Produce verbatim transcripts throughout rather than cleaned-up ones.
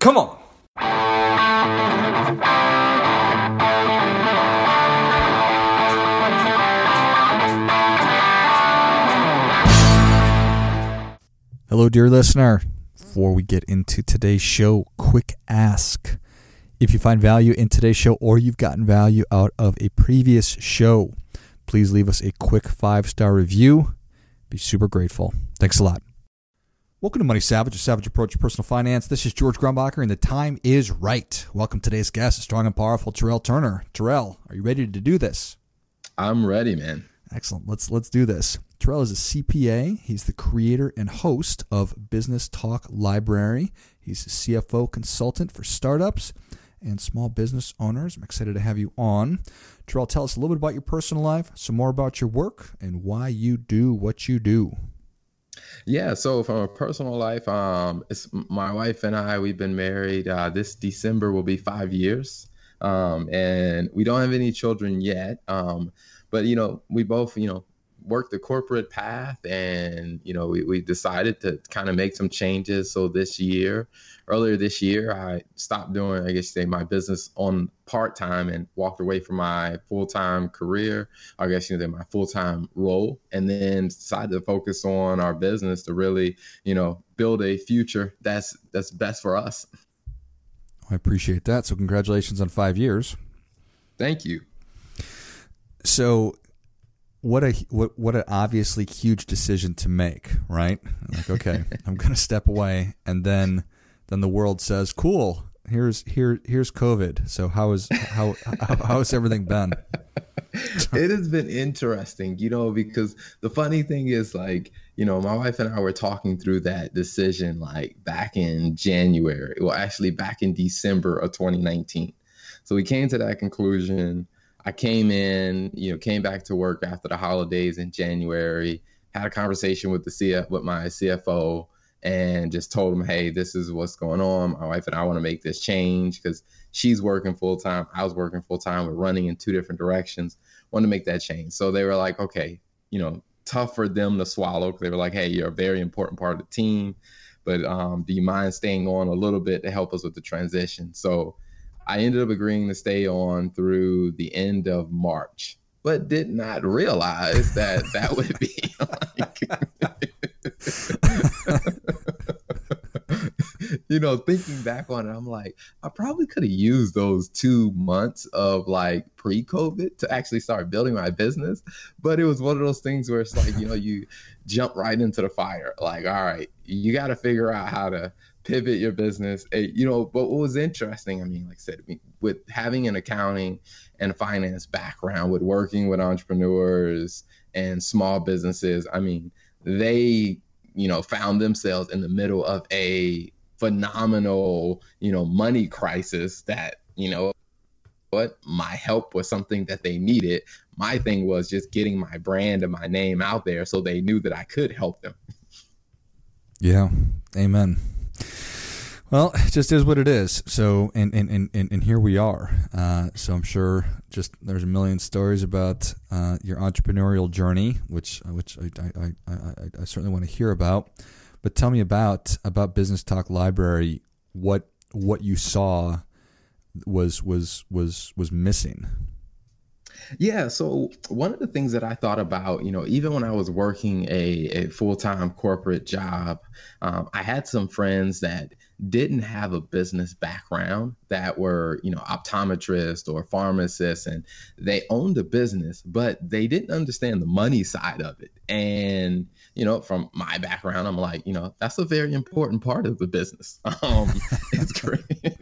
Come on. Hello, dear listener. Before we get into today's show, quick ask. If you find value in today's show or you've gotten value out of a previous show, please leave us a quick five-star review. Be super grateful. Thanks a lot. Welcome to Money Savage, a savage approach to personal finance. This is George Grumbacher, and the time is right. Welcome to today's guest, strong and powerful Terrell Turner. Terrell, are you ready to do this? I'm ready, man. Excellent. Let's let's do this. Terrell is a C P A. He's the creator and host of Business Talk Library. He's a C F O consultant for startups and small business owners. I'm excited to have you on. Terrell, tell us a little bit about your personal life, some more about your work, and why you do what you do. Yeah, so from a personal life, um, it's my wife and I, we've been married. Uh, this December will be five years, um, and we don't have any children yet. Um, but, you know, we both, you know, worked the corporate path, and, you know, we, we decided to kind of make some changes. So this year, earlier this year, I stopped doing, I guess, say my business on part-time and walked away from my full-time career, I guess, you know, my full-time role, and then decided to focus on our business to really, you know, build a future that's that's best for us. I appreciate that. So congratulations on five years. Thank you. So what a what what an obviously huge decision to make, right? Like, okay, I'm going to step away, and then then the world says, "Cool, here's here here's COVID." So how is how how, how has everything been? It has been interesting, you know, because the funny thing is, like, you know, my wife and I were talking through that decision like back in January, well, actually back in December of twenty nineteen. So we came to that conclusion. I came in, you know, came back to work after the holidays in January, had a conversation with the C F, with my C F O, and just told him, hey, this is what's going on. My wife and I want to make this change because she's working full time. I was working full time. We're running in two different directions. Want to make that change. So they were like, okay, you know, tough for them to swallow. They were like, hey, you're a very important part of the team, but um, do you mind staying on a little bit to help us with the transition? So I ended up agreeing to stay on through the end of March, but did not realize that that would be like, you know, thinking back on it, I'm like, I probably could have used those two months of like pre-COVID to actually start building my business. But it was one of those things where it's like, you know, you jump right into the fire. Like, all right, you got to figure out how to pivot your business, you know. But what was interesting, I mean, like I said, I mean, with having an accounting and finance background, with working with entrepreneurs and small businesses, I mean, they, you know, found themselves in the middle of a phenomenal, you know, money crisis that, you know, what my help was something that they needed. My thing was just getting my brand and my name out there so they knew that I could help them. Yeah. Amen. Well, it just is what it is. So, and and, and, and here we are. Uh, so I'm sure just there's a million stories about uh, your entrepreneurial journey, which which I, I, I, I, I certainly want to hear about. But tell me about about Business Talk Library. What what you saw was was was was missing. Yeah. So one of the things that I thought about, you know, even when I was working a, a full-time corporate job, um, I had some friends that didn't have a business background, that were, you know, optometrists or pharmacists, and they owned a business, but they didn't understand the money side of it. And, you know, from my background, I'm like, you know, that's a very important part of the business. Um, it's great.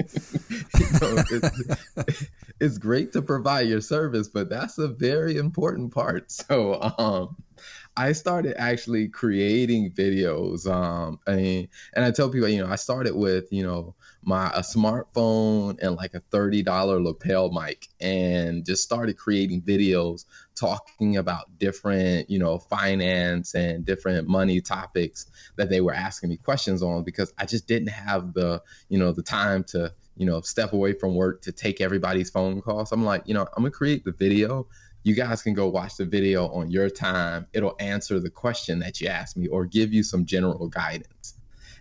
you know, it's, it's great to provide your service, but that's a very important part. So, um, I started actually creating videos. Um, I mean, and I tell people, you know, I started with, you know, my a smartphone and like a thirty dollar lapel mic, and just started creating videos talking about different, you know, finance and different money topics that they were asking me questions on, because I just didn't have the, you know, the time to, you know, step away from work to take everybody's phone calls. I'm like, you know, I'm gonna create the video. You guys can go watch the video on your time. It'll answer the question that you asked me or give you some general guidance.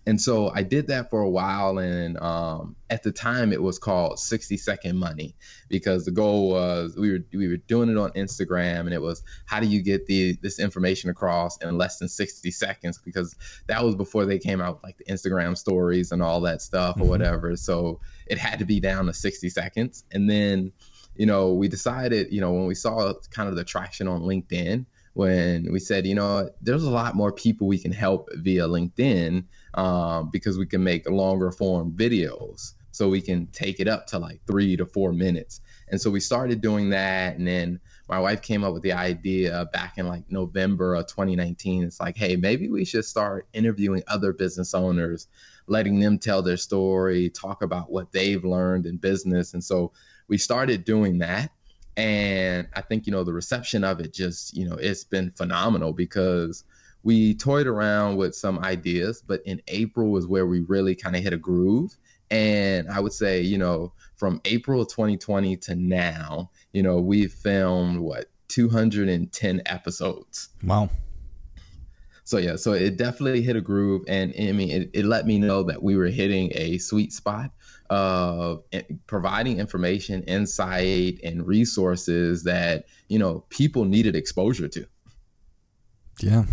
And so I did that for a while. And um, at the time, it was called sixty second Money, because the goal was we were we were doing it on Instagram, and it was, how do you get the this information across in less than sixty seconds? Because that was before they came out with like the Instagram stories and all that stuff, mm-hmm. or whatever. So it had to be down to sixty seconds. And then, you know, we decided, you know, when we saw kind of the traction on LinkedIn, when we said, you know, there's a lot more people we can help via LinkedIn, um, because we can make longer form videos. So we can take it up to like three to four minutes. And so we started doing that. And then my wife came up with the idea back in like November of twenty nineteen. It's like, hey, maybe we should start interviewing other business owners, letting them tell their story, talk about what they've learned in business. And so we started doing that. And I think, you know, the reception of it just, you know, it's been phenomenal, because we toyed around with some ideas, but in April was where we really kind of hit a groove. And I would say, you know, from April of twenty twenty to now, you know, we've filmed what, two hundred ten episodes. Wow. So, yeah, so it definitely hit a groove. And I mean, it, it let me know that we were hitting a sweet spot of providing information, insight, and resources that, you know, people needed exposure to. Yeah.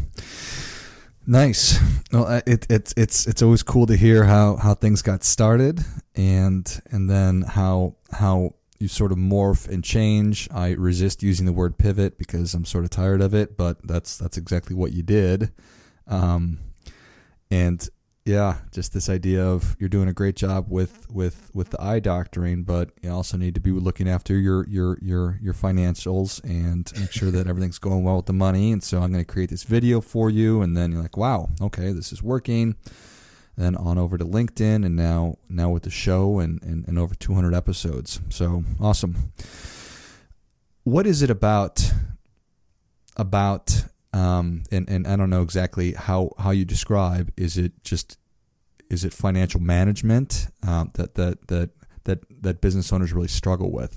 Nice. Well, it, it, it's it's always cool to hear how, how things got started, and and then how how you sort of morph and change. I resist using the word pivot because I'm sort of tired of it, but that's that's exactly what you did. Um, and yeah, just this idea of you're doing a great job with, with, with the eye doctoring, but you also need to be looking after your, your, your, your financials and make sure that everything's going well with the money. And so I'm going to create this video for you. And then you're like, wow, okay, this is working. Then on over to LinkedIn, and now, now with the show and, and, and over two hundred episodes. So awesome. What is it about, about, Um, and, and I don't know exactly how, how you describe, is it just, is it financial management um, that, that, that, that, that business owners really struggle with?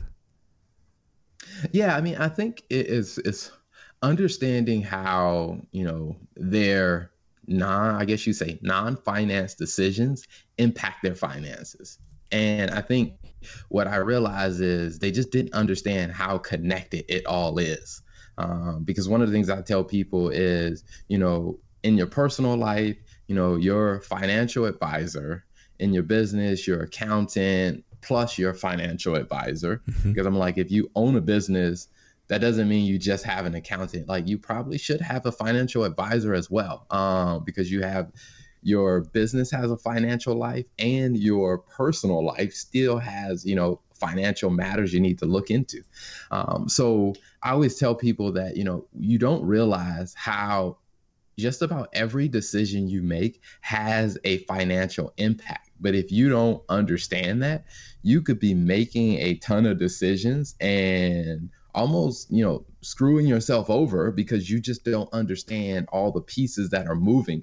Yeah. I mean, I think it is, it's understanding how, you know, their non, I guess you say non-finance decisions impact their finances. And I think what I realized is they just didn't understand how connected it all is. Um, because one of the things I tell people is, you know, in your personal life, you know, your financial advisor, in your business, your accountant, plus your financial advisor. Mm-hmm. Because I'm like, if you own a business, that doesn't mean you just have an accountant. Like, you probably should have a financial advisor as well, um, because you have your business has a financial life, and your personal life still has, you know, financial matters you need to look into. Um, so I always tell people that, you know, you don't realize how just about every decision you make has a financial impact. But if you don't understand that, you could be making a ton of decisions and almost, you know, screwing yourself over because you just don't understand all the pieces that are moving.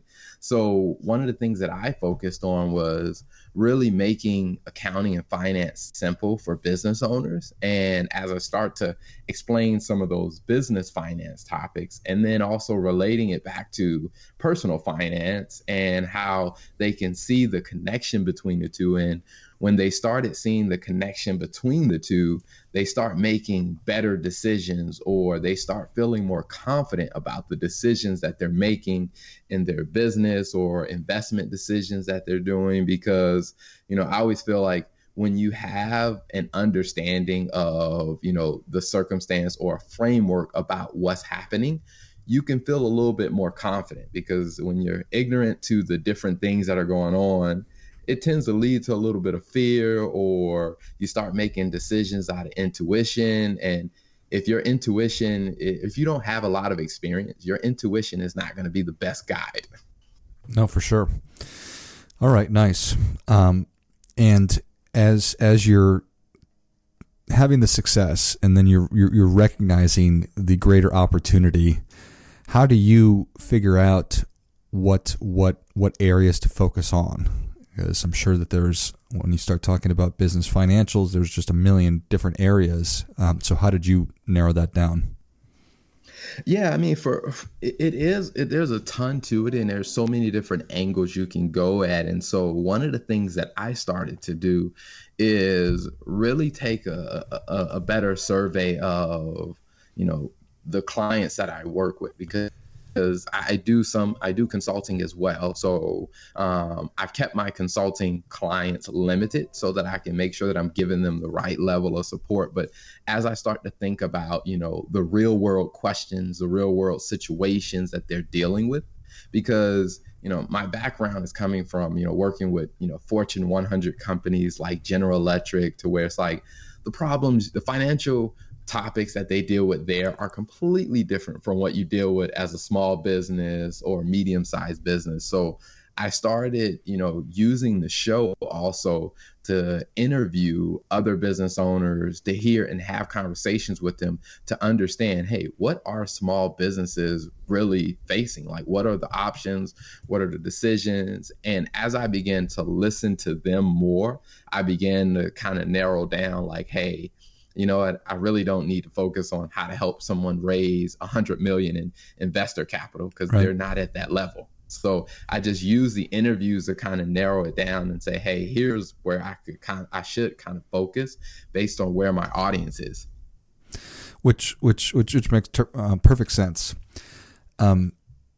So one of the things that I focused on was really making accounting and finance simple for business owners. And as I start to explain some of those business finance topics, and then also relating it back to personal finance and how they can see the connection between the two. And when they started seeing the connection between the two, they start making better decisions, or they start feeling more confident about the decisions that they're making in their business or investment decisions that they're doing. Because, you know, I always feel like when you have an understanding of, you know, the circumstance or a framework about what's happening, you can feel a little bit more confident. Because when you're ignorant to the different things that are going on, it tends to lead to a little bit of fear, or you start making decisions out of intuition. And if your intuition, if you don't have a lot of experience, your intuition is not going to be the best guide. No, for sure. All right, nice. Um, and as as you're having the success, and then you're, you're you're recognizing the greater opportunity, how do you figure out what what what areas to focus on? Because I'm sure that there's, when you start talking about business financials, there's just a million different areas. Um, so how did you narrow that down? Yeah, I mean, for it, it is it, there's a ton to it, and there's so many different angles you can go at. And so, one of the things that I started to do is really take a, a, a better survey of, you know, the clients that I work with, because because I do some, I do consulting as well. So um, I've kept my consulting clients limited so that I can make sure that I'm giving them the right level of support. But as I start to think about, you know, the real world questions, the real world situations that they're dealing with, because, you know, my background is coming from, you know, working with, you know, Fortune one hundred companies like General Electric, to where it's like the problems, the financial topics that they deal with there are completely different from what you deal with as a small business or medium-sized business. So I started, you know, using the show also to interview other business owners, to hear and have conversations with them, to understand, hey, what are small businesses really facing? Like, what are the options? What are the decisions? And as I began to listen to them more, I began to kind of narrow down, like, hey, you know what, I really don't need to focus on how to help someone raise a hundred million in investor capital, because Right. they're not at that level. So I just use the interviews to kind of narrow it down and say, hey, here's where I could kind of, I should kind of focus based on where my audience is. Which which which which makes ter- uh, perfect sense. Um,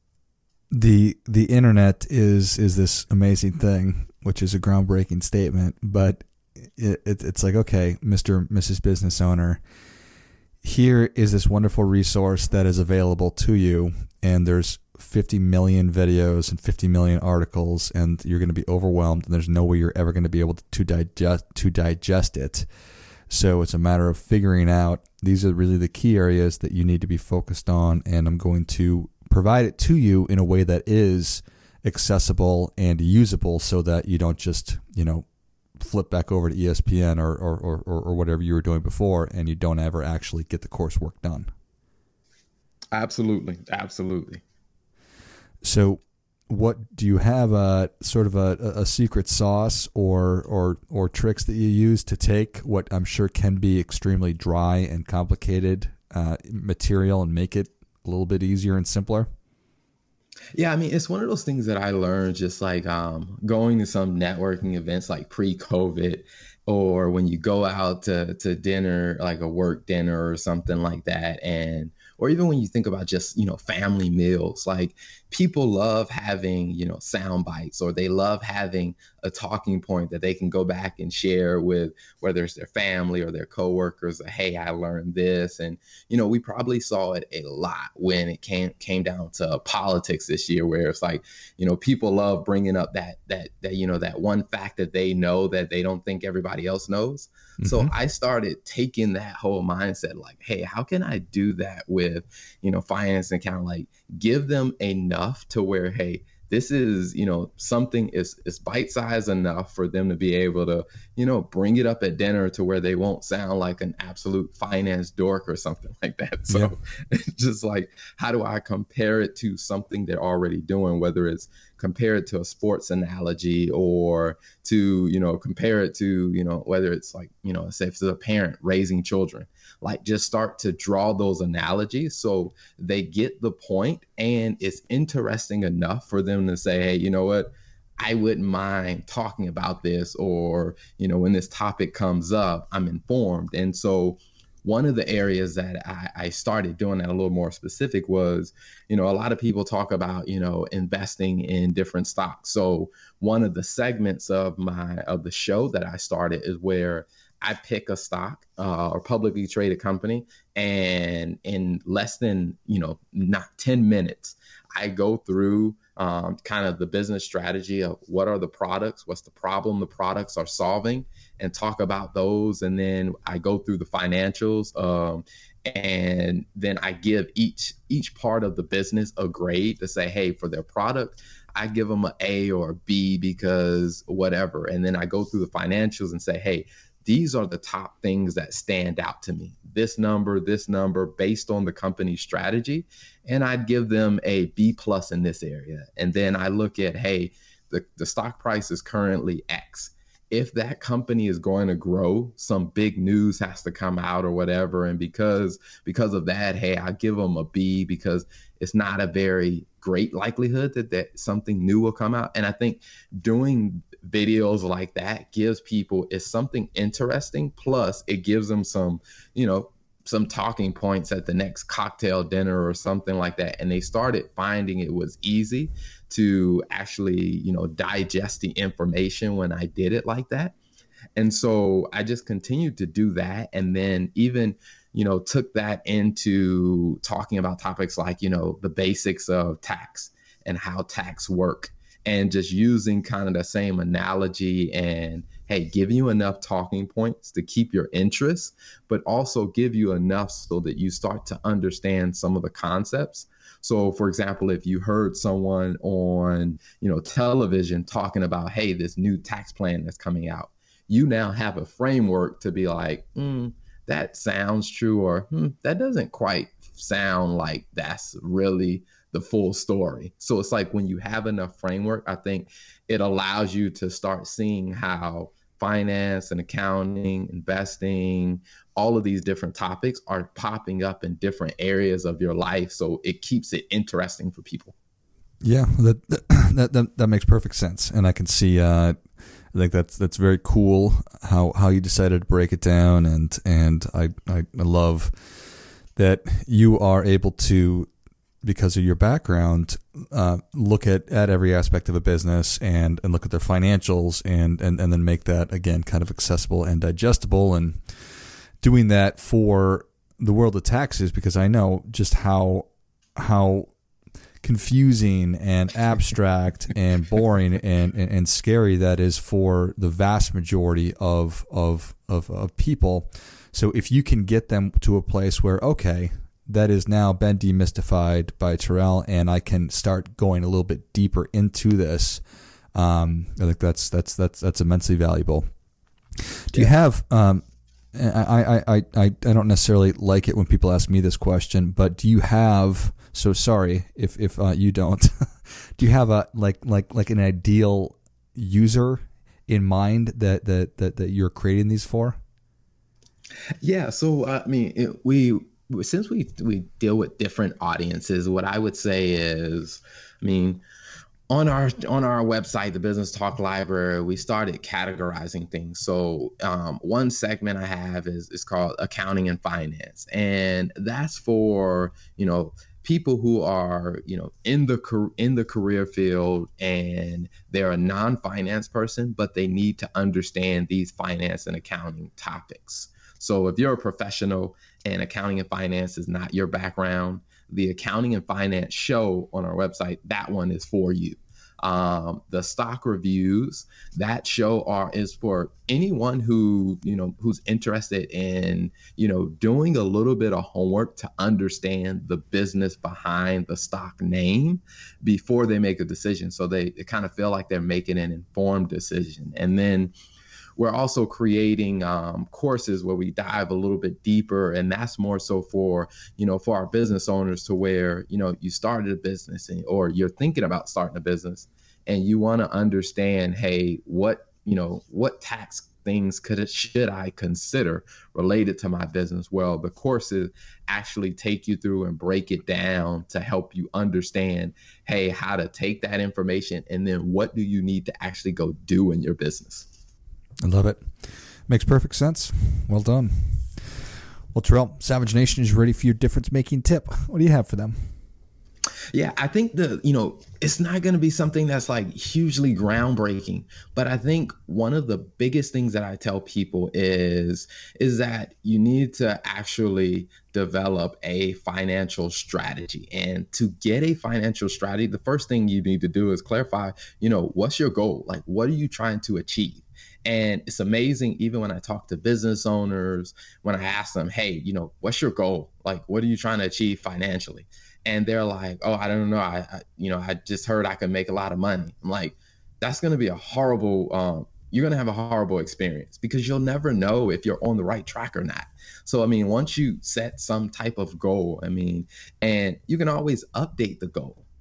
the the internet is is this amazing thing, which is a groundbreaking statement, but It, it, it's like, okay, Mister Missus Business Owner, here is this wonderful resource that is available to you, and there's fifty million videos and fifty million articles, and you're going to be overwhelmed, and there's no way you're ever going to be able to, to digest to digest it. So it's a matter of figuring out, these are really the key areas that you need to be focused on, and I'm going to provide it to you in a way that is accessible and usable, so that you don't just, you know, flip back over to E S P N or, or, or, or whatever you were doing before, and you don't ever actually get the coursework done. Absolutely. Absolutely. So what do you have a sort of a, a secret sauce or, or, or tricks that you use to take what I'm sure can be extremely dry and complicated uh, material and make it a little bit easier and simpler? Yeah, I mean, it's one of those things that I learned just like um, going to some networking events like pre-COVID, or when you go out to, to dinner, like a work dinner or something like that. And or even when you think about just, you know, family meals, like people love having, you know, sound bites, or they love having a talking point that they can go back and share with, whether it's their family or their coworkers. Hey, I learned this. And, you know, we probably saw it a lot when it came came down to politics this year, where it's like, you know, people love bringing up that that that, you know, that one fact that they know that they don't think everybody else knows. Mm-hmm. So I started taking that whole mindset, like, hey, how can I do that with, you know, finance, and kind of like give them enough to where, hey, this is, you know, something is is bite-sized enough for them to be able to, you know, bring it up at dinner to where they won't sound like an absolute finance dork or something like that. So yeah. It's just like, how do I compare it to something they're already doing, whether it's compare it to a sports analogy, or to, you know, compare it to, you know, whether it's like, you know, say if it's a parent raising children, like just start to draw those analogies so they get the point, and it's interesting enough for them to say, hey, you know what, I wouldn't mind talking about this, or, you know, when this topic comes up, I'm informed. And so one of the areas that I, I started doing that a little more specific was, you know, a lot of people talk about, you know, investing in different stocks. So one of the segments of my of the show that I started is where I pick a stock uh, or publicly traded company, and in less than, you know, not ten minutes, I go through um, kind of the business strategy of what are the products, what's the problem the products are solving, and talk about those. And then I go through the financials, um, and then I give each each part of the business a grade to say, hey, for their product, I give them an A or a B because whatever. And then I go through the financials and say, hey, these are the top things that stand out to me. This number, this number, based on the company's strategy. And I'd give them a B plus in this area. And then I look at, hey, the, the stock price is currently X. if that company is going to grow, some big news has to come out or whatever. And because because of that, hey, I give them a B, because it's not a very great likelihood that, that something new will come out. And I think doing videos like that gives people, it's something interesting. Plus it gives them some, you know, some talking points at the next cocktail dinner or something like that. And they started finding it was easy to actually, you know, digest the information when I did it like that. And so I just continued to do that. And then even, you know, took that into talking about topics like, you know, the basics of tax and how tax work, and just using kind of the same analogy and, hey, give you enough talking points to keep your interest, but also give you enough so that you start to understand some of the concepts. So, for example, if you heard someone on, you know, television talking about, hey, this new tax plan that's coming out, you now have a framework to be like, mm, that sounds true, or hmm, that doesn't quite sound like that's really the full story. So it's like when you have enough framework, I think it allows you to start seeing how finance and accounting, investing, all of these different topics are popping up in different areas of your life. So it keeps it interesting for people. Yeah, that that that, that makes perfect sense, and I can see. Uh, I think that's that's very cool how, how you decided to break it down, and and I, I I love that you are able to, because of your background, uh, look at, at every aspect of a business and, and look at their financials and, and, and then make that, again, kind of accessible and digestible, and doing that for the world of taxes, because I know just how how confusing and abstract and boring and, and, and scary that is for the vast majority of, of, of, of people. So if you can get them to a place where, okay, that is now been demystified by Terrell, and I can start going a little bit deeper into this, um, I think that's that's that's that's immensely valuable. Do you have? Um, I, I I I I don't necessarily like it when people ask me this question, but do you have? So sorry if if uh, you don't. Do you have a like like like an ideal user in mind that that that, that you're creating these for? Yeah. So I mean, it, we. Since we we deal with different audiences, what I would say is, I mean, on our on our website, the Business Talk Library, we started categorizing things. So um, one segment I have is is called accounting and finance, and that's for, you know, people who are, you know, in the in the career field, and they're a non-finance person, but they need to understand these finance and accounting topics. So if you're a professional and accounting and finance is not your background, the accounting and finance show on our website, that one is for you. Um, the stock reviews, that show are is for anyone who, you know, who's interested in, you know, doing a little bit of homework to understand the business behind the stock name before they make a decision. So they, they kind of feel like they're making an informed decision. And then we're also creating um, courses where we dive a little bit deeper, and that's more so for, you know, for our business owners, to where, you know, you started a business and, or you're thinking about starting a business, and you want to understand, hey, what, you know, what tax things could should I consider related to my business? Well, the courses actually take you through and break it down to help you understand, hey, how to take that information, and then what do you need to actually go do in your business. I love it. Makes perfect sense. Well done. Well, Terrell, Savage Nation is ready for your difference-making tip. What do you have for them? Yeah, I think the, you know, it's not going to be something that's like hugely groundbreaking, but I think one of the biggest things that I tell people is, is that you need to actually develop a financial strategy. And to get a financial strategy, the first thing you need to do is clarify, you know, what's your goal? Like, what are you trying to achieve? And it's amazing, even when I talk to business owners, when I ask them, hey, you know, what's your goal? Like, what are you trying to achieve financially? And they're like, oh, I don't know. I, I you know, I just heard I could make a lot of money. I'm like, that's going to be a horrible, um, you're going to have a horrible experience, because you'll never know if you're on the right track or not. So, I mean, once you set some type of goal, I mean, and you can always update the goal.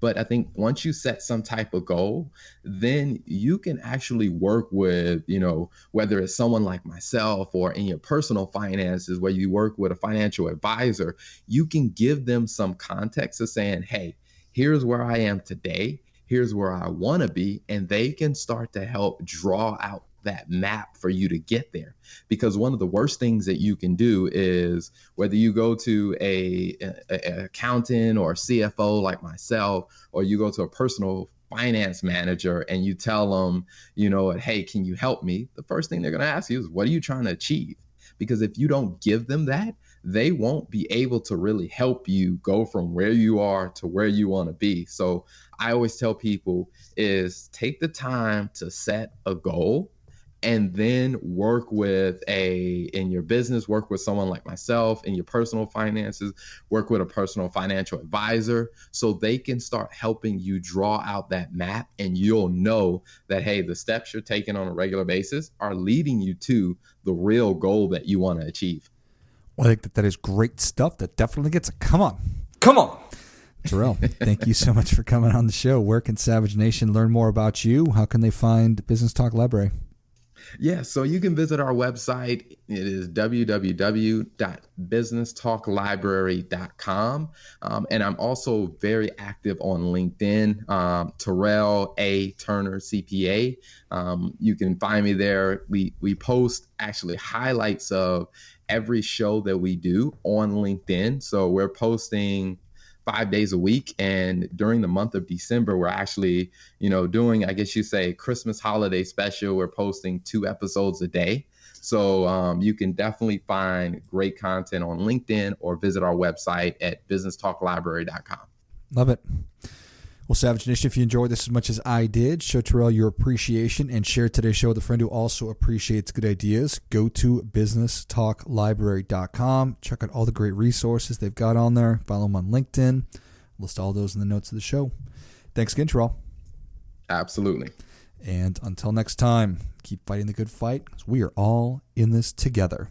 But I think once you set some type of goal, then you can actually work with, you know, whether it's someone like myself or in your personal finances where you work with a financial advisor, you can give them some context of saying, hey, here's where I am today. Here's where I want to be. And they can start to help draw out that map for you to get there. Because one of the worst things that you can do is whether you go to a, a, a accountant or a C F O like myself, or you go to a personal finance manager and you tell them, you know, hey, can you help me? The first thing they're going to ask you is, what are you trying to achieve? Because if you don't give them that, they won't be able to really help you go from where you are to where you want to be. So I always tell people is take the time to set a goal and then work with a, in your business, work with someone like myself, in your personal finances, work with a personal financial advisor so they can start helping you draw out that map, and you'll know that, hey, the steps you're taking on a regular basis are leading you to the real goal that you want to achieve. Well, I think that that is great stuff. That definitely gets a come on. Come on. Terrell, thank you so much for coming on the show. Where can Savage Nation learn more about you? How can they find Business Talk Library? Yeah, so you can visit our website. It is w w w dot business talk library dot com. Um, and I'm also very active on LinkedIn, um, Terrell A. Turner, C P A. Um, you can find me there. We, we post actually highlights of every show that we do on LinkedIn. So we're posting five days a week. And during the month of December, we're actually, you know, doing, I guess you say, Christmas holiday special. We're posting two episodes a day. So um, you can definitely find great content on LinkedIn or visit our website at business talk library dot com. Love it. Well, Savage Nation, if you enjoyed this as much as I did, show Terrell your appreciation and share today's show with a friend who also appreciates good ideas. Go to business talk library dot com. Check out all the great resources they've got on there. Follow them on LinkedIn. List all those in the notes of the show. Thanks again, Terrell. Absolutely. And until next time, keep fighting the good fight, because we are all in this together.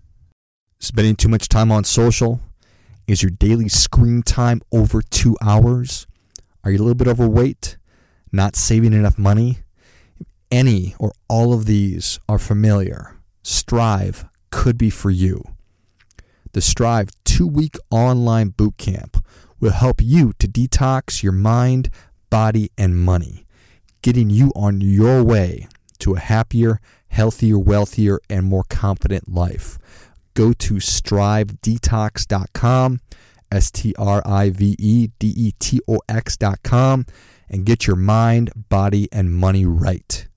Spending too much time on social? Is your daily screen time over two hours? Are you a little bit overweight? Not saving enough money? If any or all of these are familiar, Strive could be for you. The Strive two-week online bootcamp will help you to detox your mind, body, and money, getting you on your way to a happier, healthier, wealthier, and more confident life. Go to strive detox dot com. S T R I V E D E T O X dot com, and get your mind, body, and money right.